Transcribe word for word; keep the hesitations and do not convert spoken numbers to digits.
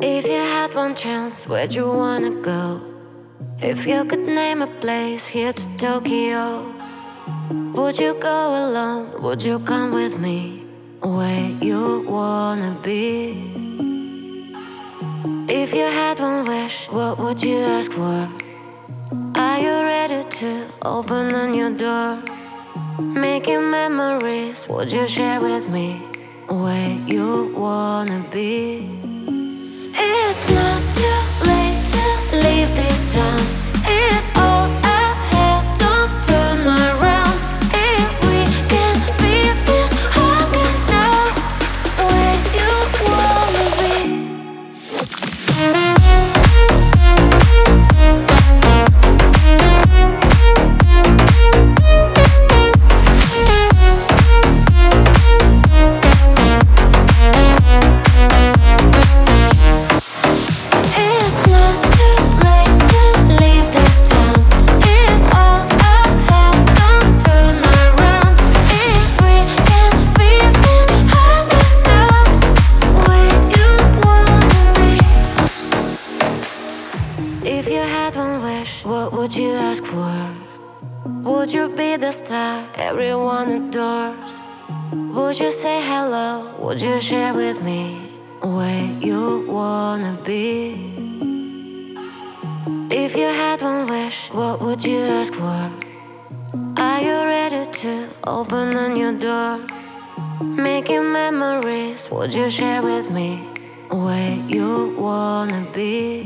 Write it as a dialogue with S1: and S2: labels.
S1: If you had one chance, where'd you wanna go? If you could name a place here to Tokyo, would you go alone? Would you come with me? Where you wanna be? If you had one wish, what would you ask for? Are you ready to open a new door? Making memories, would you share with me? Where you wanna be? It's not too late to leave this town. It's all ahead, don't turn around. If we can feel this hunger now, where you wanna be? If you had one wish, what would you ask for? Would you be the star everyone adores? Would you say hello? Would you share with me where you wanna be? If you had one wish, what would you ask for? Are you ready to open a new door? Making memories, would you share with me where you wanna be?